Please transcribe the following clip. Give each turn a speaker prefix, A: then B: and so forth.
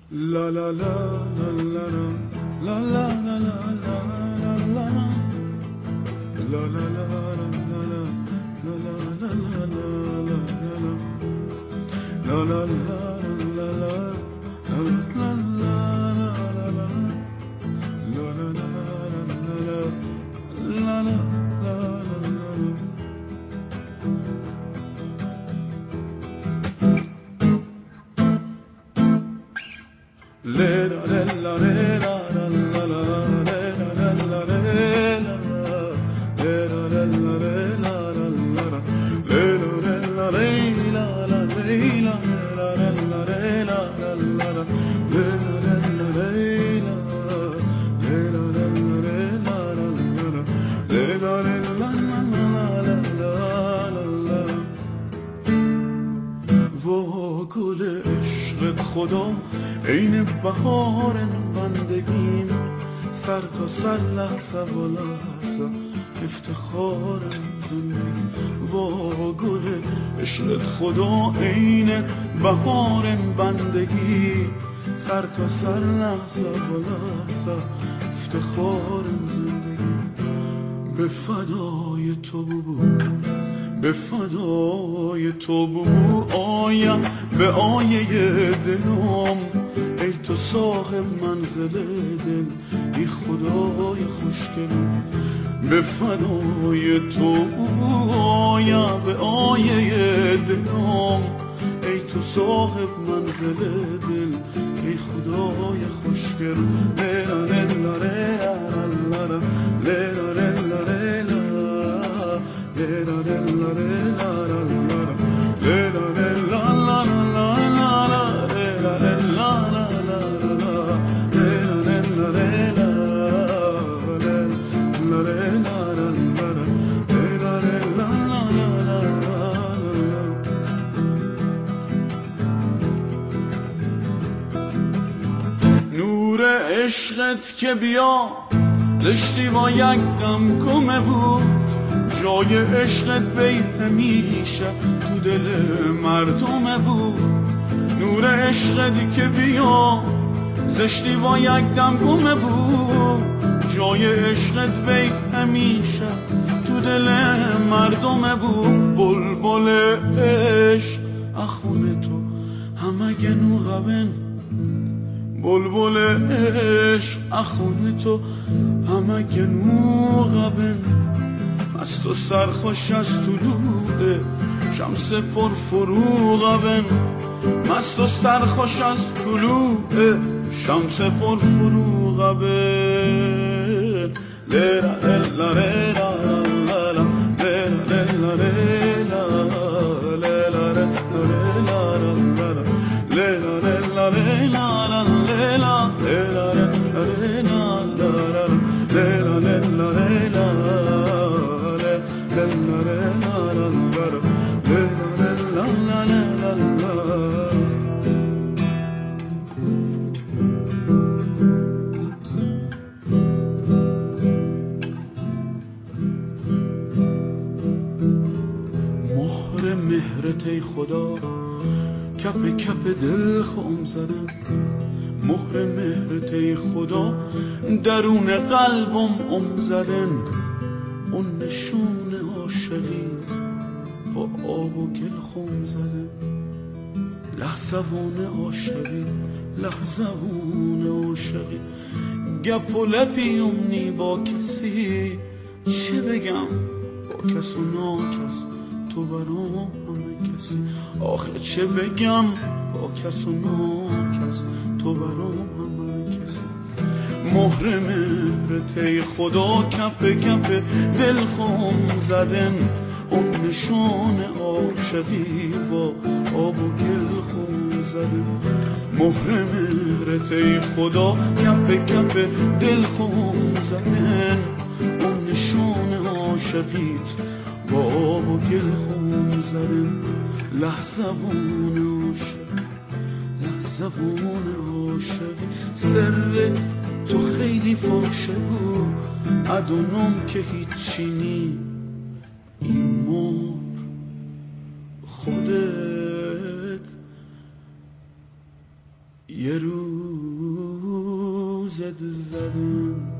A: La la la la la la la la la la la la la la la la la گل عشقت خدا عین بهار بندگیم، سر تا سر لحظه و لحظه افتخار زندگی. وا گل عشقت خدا عین بهار بندگی، سر تا سر لحظه و لحظه افتخار زندگی. به فدای تو ببو، به فدای تو ببو آیم به آیه دلم، ای تو صاحب منزل دل، ای خدای خوشگلم. به فدای تو ببو آیم به آیه دلم، ای تو صاحب منزل دل، ای خدای خوشگلم. نور عشقت که بیا دشتی با یک دم گمه بود، جای عشقت بی همیشه تو دل مردمه بود. نور عشقت که بیا زشتی و یک دم گمه بود، جای عشقت بی همیشه تو دل مردمه بود. بلبل عشق اخون تو همه گنو غبن، بلبل عشق اخون تو همه گنو غبن. از تو سرخوش از طلوع شمس پرفروغ بن، مست و سرخوش از طلوع شمس پرفروغ بن. لیلا لیلا لیلا لیلا لیلا لیلا مهر مهرت ای خدا کپ کپ دل خم زدم، مهر مهرت ای خدا درون قلبم زدن. اون نشون عاشقی و آب و گل خم زدن، لحظوان عاشقی لحظوان عاشقی. گپ و لپی امنی با کسی چه بگم، با کس و ناکس تو برام همه کسی. آخه چه بگم با کس و ناکس تو برام همه کسی. مهر مهرت ای خدا کپ کپ دل خم زدن، اون نشان عاشقی و آب و گل خم زدن. مهر مهرت ای خدا کپ کپ دل خم زدن، اون نشان عاشقیت با آب و گل خم زدن. لحظوان عاشقی لحظوان عاشقی. سر تو خیلی فاشه بود ادونم که هیچی نی، این مهر خودت یه روز زدم